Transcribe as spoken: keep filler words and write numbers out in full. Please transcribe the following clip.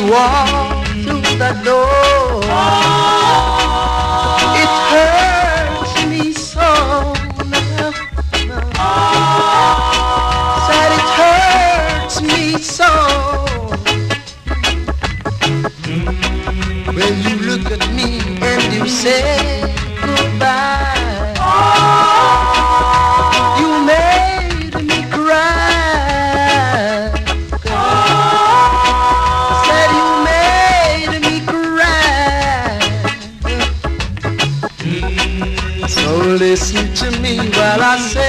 walk through the door. It hurts me so now. Said it hurts me so when you look at me and you say goodbye. You made me cry. Said you made me cry. So listen to me while I say